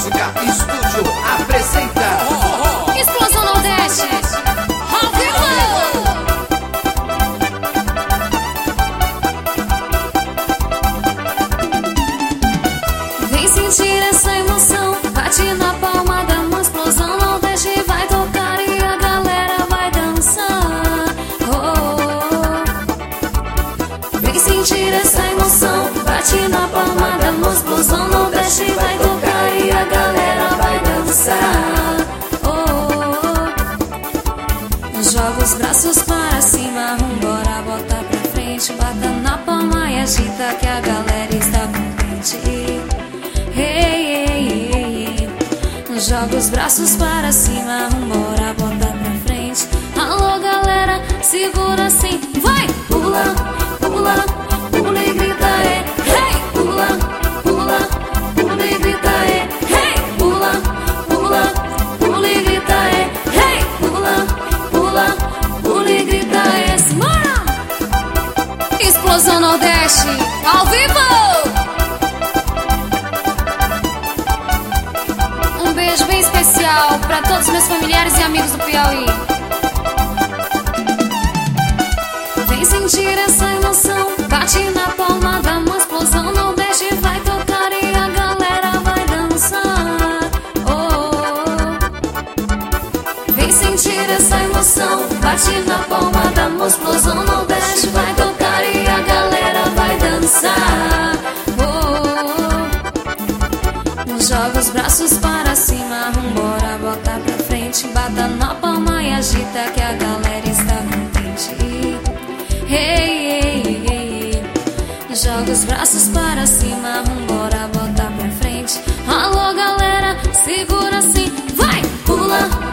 Música Estúdio apresenta Explosão Nordeste, ao vivo! Vem sentir essa emoção, bate na palma da mão. Explosão Nordeste vai tocar e a galera vai dançar. Vem sentir essa emoção, bate na palma da mão. Explosão Nordeste vai tocar e a galera vai dançar. Joga os braços para cima, vambora, bota pra frente, bata na palma e agita que a galera está contente. Hey, hey, hey, hey. Joga os braços para cima, vambora, bota pra frente. Alô galera, segura assim, vai! Pula, pula, pula e grita é. Hey! Pula, pula, pula e grita é. Hey! Pula, pula, pula e grita é. Hey! Pula, pula, pula e grita é. Simbora! Explosão Nordeste, ao vivo! Um beijo bem especial para todos os meus familiares e amigos do Piauí. Vem sentir essa emoção, bate na palma da mão. Explosão Nordeste vai tocar e a galera vai dançar. Vem sentir essa emoção, bate na palma da mão. Explosão Nordeste vai tocar e a galera vai dançar. Joga os braços para cima, vambora, bota pra frente, bata na palma e agita que a galera está contente. Hey, hey, hey, hey. Joga os braços para cima, vambora, bota pra frente. Alô galera, segura assim, vai! Pula,